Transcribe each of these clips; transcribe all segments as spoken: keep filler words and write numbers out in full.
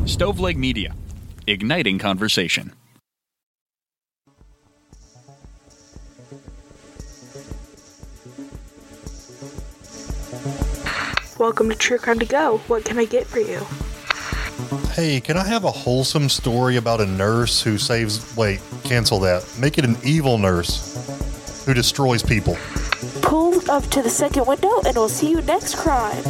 Stoveleg Media, igniting conversation. Welcome to True Crime to Go. What can I get for you? Hey, can I have a wholesome story about a nurse who saves... Wait, cancel that. Make it an evil nurse who destroys people. Pull up to the second window and we'll see you next crime.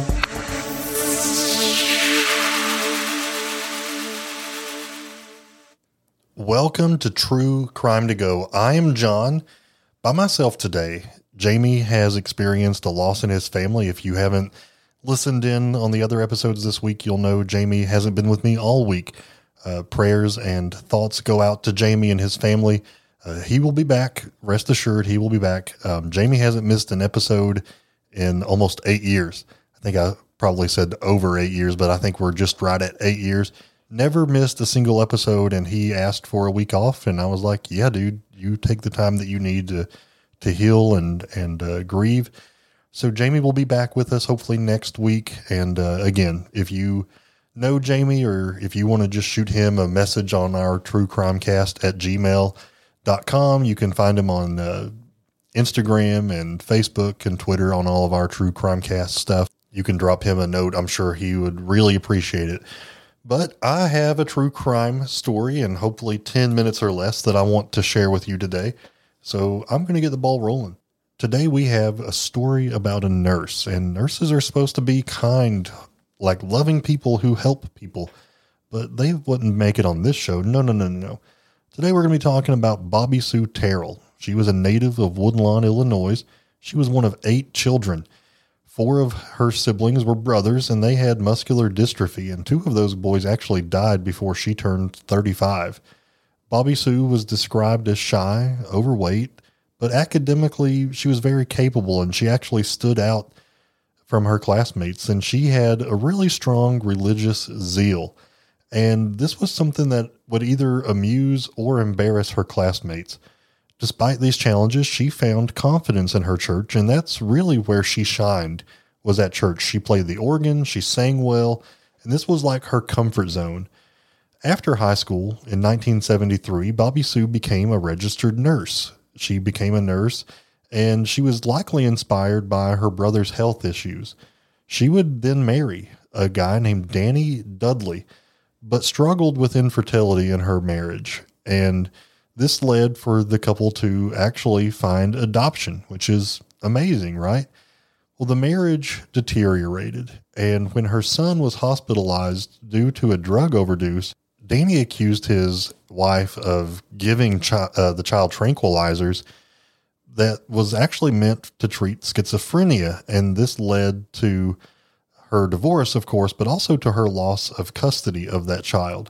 Welcome to True Crime to Go. I am John. By myself today. Jamie has experienced a loss in his family. If you haven't listened in on the other episodes this week, you'll know Jamie hasn't been with me all week. Uh, prayers and thoughts go out to Jamie and his family. Uh, he will be back. Rest assured, he will be back. Um, Jamie hasn't missed an episode in almost eight years. I think I probably said over eight years, but I think we're just right at eight years. Never missed a single episode, and he asked for a week off, and I was like, yeah, dude, you take the time that you need to to heal and, and uh, grieve. So Jamie will be back with us hopefully next week. And uh, again, if you know Jamie or if you want to just shoot him a message on our True Crime Cast at gmail dot com, you can find him on uh, Instagram and Facebook and Twitter on all of our True Crime Cast stuff. You can drop him a note. I'm sure he would really appreciate it. But I have a true crime story and hopefully ten minutes or less that I want to share with you today. So I'm going to get the ball rolling. Today we have a story about a nurse, and nurses are supposed to be kind, like loving people who help people, but they wouldn't make it on this show. No, no, no, no, no. Today we're going to be talking about Bobby Sue Terrell. She was a native of Woodlawn, Illinois. She was one of eight children. Four of her siblings were brothers, and they had muscular dystrophy, and two of those boys actually died before she turned thirty-five. Bobby Sue was described as shy, overweight, but academically, she was very capable, and she actually stood out from her classmates, and she had a really strong religious zeal. And this was something that would either amuse or embarrass her classmates. Despite these challenges, she found confidence in her church, and that's really where she shined, was at church. She played the organ, she sang well, and this was like her comfort zone. After high school, in nineteen seventy-three, Bobby Sue became a registered nurse. She became a nurse, and she was likely inspired by her brother's health issues. She would then marry a guy named Danny Dudley, but struggled with infertility in her marriage. And this led for the couple to actually find adoption, which is amazing, right? Well, the marriage deteriorated, and when her son was hospitalized due to a drug overdose, Danny accused his wife of giving chi- uh, the child tranquilizers that was actually meant to treat schizophrenia. And this led to her divorce, of course, but also to her loss of custody of that child.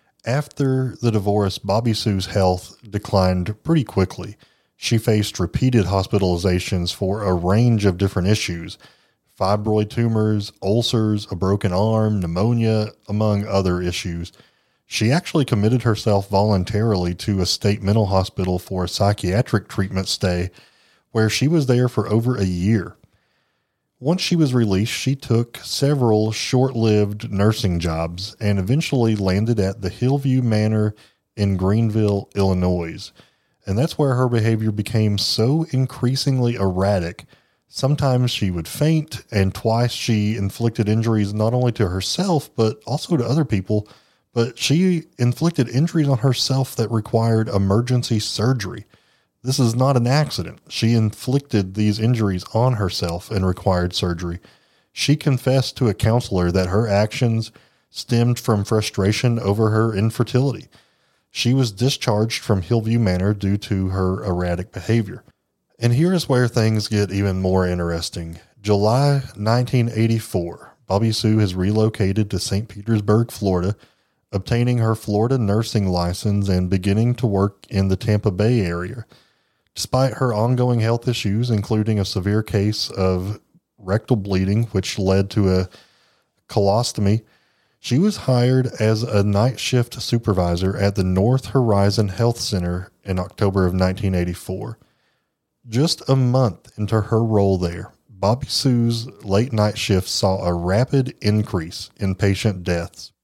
After the divorce, Bobby Sue's health declined pretty quickly. She faced repeated hospitalizations for a range of different issues: fibroid tumors, ulcers, a broken arm, pneumonia, among other issues. She actually committed herself voluntarily to a state mental hospital for a psychiatric treatment stay, where she was there for over a year. Once she was released, she took several short-lived nursing jobs and eventually landed at the Hillview Manor in Greenville, Illinois. And that's where her behavior became so increasingly erratic. Sometimes she would faint, and twice she inflicted injuries not only to herself, but also to other people. But she inflicted injuries on herself that required emergency surgery. This is not an accident. She inflicted these injuries on herself and required surgery. She confessed to a counselor that her actions stemmed from frustration over her infertility. She was discharged from Hillview Manor due to her erratic behavior. And here's where things get even more interesting. July nineteen eighty-four, Bobby Sue has relocated to Saint Petersburg, Florida, obtaining her Florida nursing license and beginning to work in the Tampa Bay area. Despite her ongoing health issues, including a severe case of rectal bleeding, which led to a colostomy, she was hired as a night shift supervisor at the North Horizon Health Center in October of nineteen eighty-four. Just a month into her role there, Bobby Sue's late night shift saw a rapid increase in patient deaths.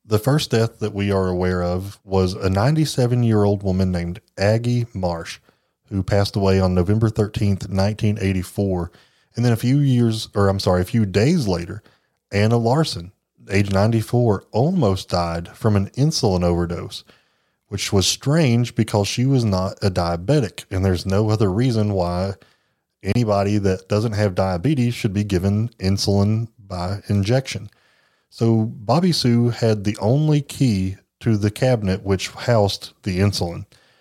The first death that we are aware of was a ninety-seven-year-old woman named Aggie Marsh, who passed away on November thirteenth, nineteen eighty-four. And then a few years, or I'm sorry, a few days later, Anna Larson, age ninety-four, almost died from an insulin overdose, which was strange because she was not a diabetic, and there's no other reason why anybody that doesn't have diabetes should be given insulin by injection. So Bobby Sue had the only key to the cabinet which housed the insulin.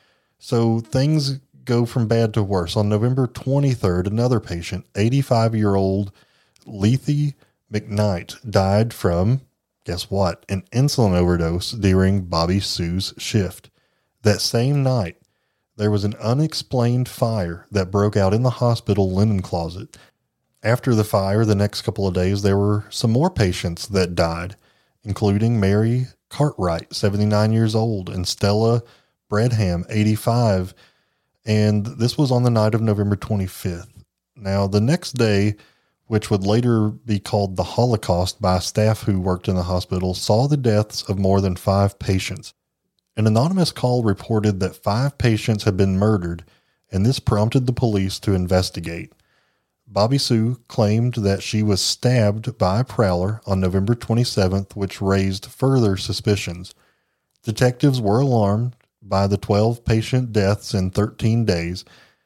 So things go from bad to worse. On November twenty-third, another patient, eighty-five-year-old Lethe McKnight, died from, guess what, an insulin overdose during Bobby Sue's shift. That same night, there was an unexplained fire that broke out in the hospital linen closet. After the fire, the next couple of days, there were some more patients that died, including Mary Cartwright, seventy-nine years old, and Stella Bradham, eighty-five. And this was on the night of November twenty-fifth. Now, the next day, which would later be called the Holocaust by staff who worked in the hospital, saw the deaths of more than five patients. An anonymous call reported that five patients had been murdered, and this prompted the police to investigate. Bobby Sue claimed that she was stabbed by a prowler on November twenty-seventh, which raised further suspicions. Detectives were alarmed by the twelve patient deaths in thirteen days,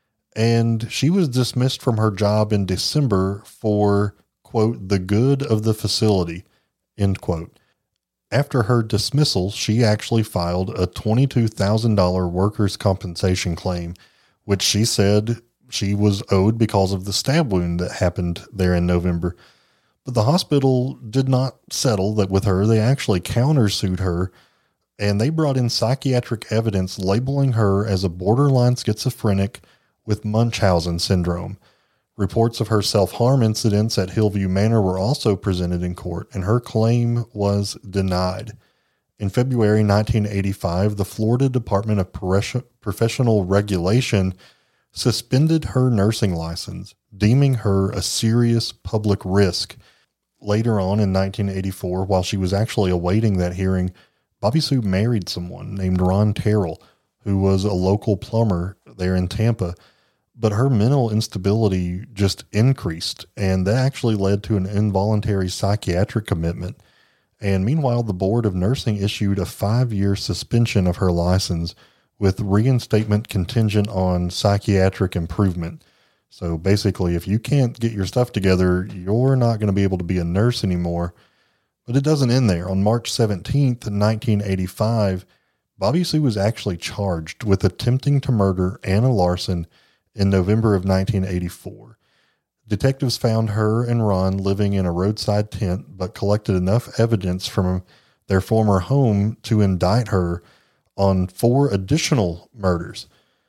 and she was dismissed from her job in December for, quote, the good of the facility, end quote. After her dismissal, she actually filed a twenty-two thousand dollars workers' compensation claim, which she said she was owed because of the stab wound that happened there in November. But the hospital did not settle that with her. They actually countersued her, and they brought in psychiatric evidence labeling her as a borderline schizophrenic with Munchausen syndrome. Reports of her self-harm incidents at Hillview Manor were also presented in court, and her claim was denied. In February nineteen eighty-five, the Florida Department of Professional Regulation suspended her nursing license, deeming her a serious public risk. Later on in nineteen eighty-four, while she was actually awaiting that hearing, Bobby Sue married someone named Ron Terrell, who was a local plumber there in Tampa. But her mental instability just increased, and that actually led to an involuntary psychiatric commitment. And meanwhile, the Board of Nursing issued a five-year suspension of her license with reinstatement contingent on psychiatric improvement. So basically, if you can't get your stuff together, you're not going to be able to be a nurse anymore. But it doesn't end there. On March seventeenth, nineteen eighty-five, Bobby Sue was actually charged with attempting to murder Anna Larson in November of nineteen eighty-four. Detectives found her and Ron living in a roadside tent, but collected enough evidence from their former home to indict her on four additional murders.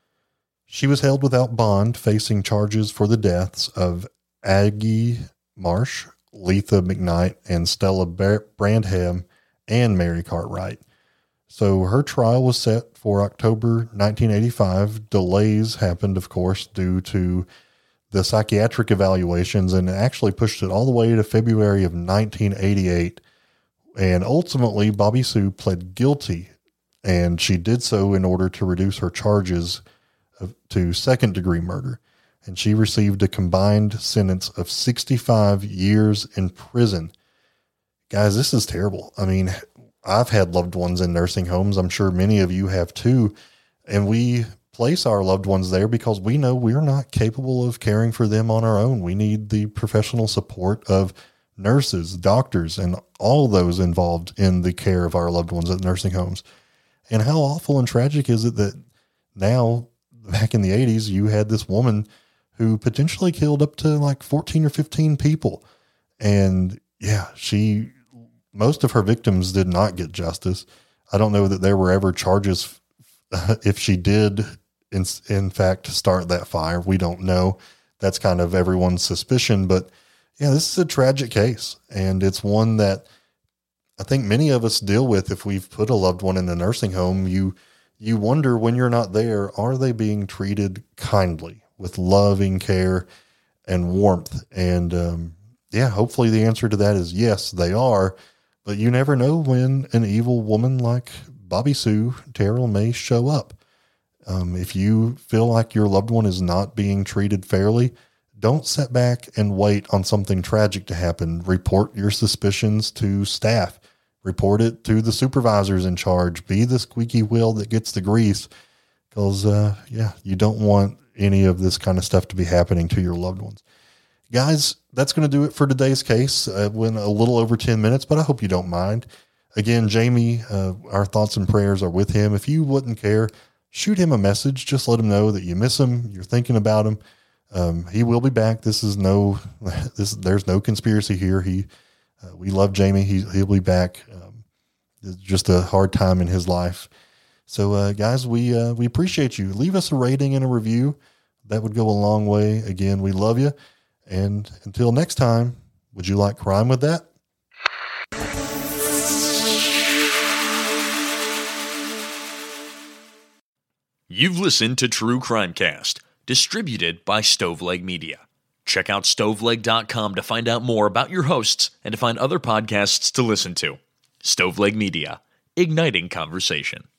She was held without bond, facing charges for the deaths of Aggie Marsh, Lethe McKnight, and Stella Brandham, and Mary Cartwright. So her trial was set for October nineteen eighty-five. Delays happened, of course, due to the psychiatric evaluations, and actually pushed it all the way to February of nineteen eighty-eight. And ultimately, Bobby Sue pled guilty, and she did so in order to reduce her charges of, to second-degree murder. And she received a combined sentence of sixty-five years in prison. Guys, this is terrible. I mean, I've had loved ones in nursing homes. I'm sure many of you have too. And we place our loved ones there because we know we're not capable of caring for them on our own. We need the professional support of nurses, doctors, and all those involved in the care of our loved ones at nursing homes. And how awful and tragic is it that now, back in the eighties, you had this woman who potentially killed up to like fourteen or fifteen people. And yeah, she, most of her victims did not get justice. I don't know that there were ever charges if she did, in, in fact, start that fire. We don't know. That's kind of everyone's suspicion. But yeah, this is a tragic case. And it's one that I think many of us deal with if we've put a loved one in a nursing home. You, you wonder when you're not there, are they being treated kindly with loving care and warmth? And um, yeah, hopefully the answer to that is yes, they are. But you never know when an evil woman like Bobby Sue Terrell may show up. Um, if you feel like your loved one is not being treated fairly, don't sit back and wait on something tragic to happen. Report your suspicions to staff. Report it to the supervisors in charge. Be the squeaky wheel that gets the grease. Because, uh, yeah, you don't want any of this kind of stuff to be happening to your loved ones. Guys, that's going to do it for today's case. Uh, went a little over ten minutes, but I hope you don't mind. Again, Jamie, uh, our thoughts and prayers are with him. If you wouldn't care, shoot him a message. Just let him know that you miss him. You're thinking about him. Um, he will be back. This is no, this, there's no conspiracy here. He, uh, we love Jamie. He, he'll be back. Um, it's just a hard time in his life. So, uh, guys, we, uh, we appreciate you. Leave us a rating and a review. That would go a long way. Again, we love you. And until next time, would you like crime with that? You've listened to True Crimecast, distributed by Stoveleg Media. Check out stoveleg dot com to find out more about your hosts and to find other podcasts to listen to. Stoveleg Media, igniting conversation.